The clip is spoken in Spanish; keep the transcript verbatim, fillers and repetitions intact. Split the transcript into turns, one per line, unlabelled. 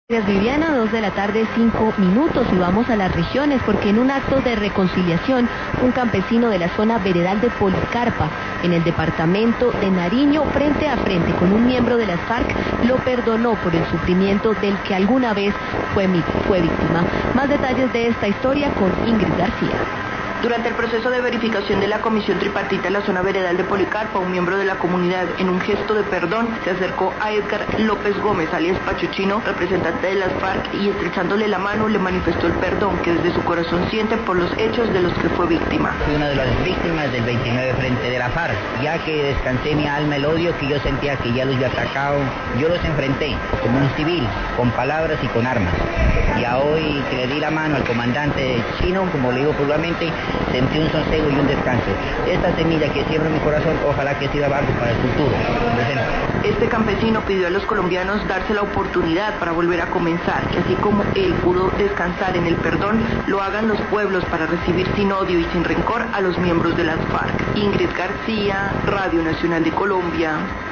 Gracias, Viviana, dos de la tarde, cinco minutos, y vamos a las regiones, porque en un acto de reconciliación, un campesino de la zona veredal de Policarpa, en el departamento de Nariño, frente a frente con un miembro de las FARC, lo perdonó por el sufrimiento del que alguna vez fue, fue víctima. Más detalles de esta historia con Ingrid García.
Durante el proceso de verificación de la comisión tripartita en la zona veredal de Policarpa, un miembro de la comunidad, en un gesto de perdón, se acercó a Edgar López Gómez, alias Pachuchino, representante de las FARC, y estrechándole la mano le manifestó el perdón que desde su corazón siente por los hechos de los que fue víctima.
Fui una de las víctimas del veintinueve frente de la FARC, ya que descansé mi alma el odio que yo sentía que ya los había atacado. Yo los enfrenté como un civil, con palabras y con armas. Y a hoy que le di la mano al comandante chino, como le digo popularmente, sentí un sosiego y un descanso. Esta semilla que siembra en mi corazón, ojalá que sirva algo para el futuro.
Este campesino pidió a los colombianos darse la oportunidad para volver a comenzar, que así como él pudo descansar en el perdón, lo hagan los pueblos para recibir sin odio y sin rencor a los miembros de las FARC. Ingrid García, Radio Nacional de Colombia.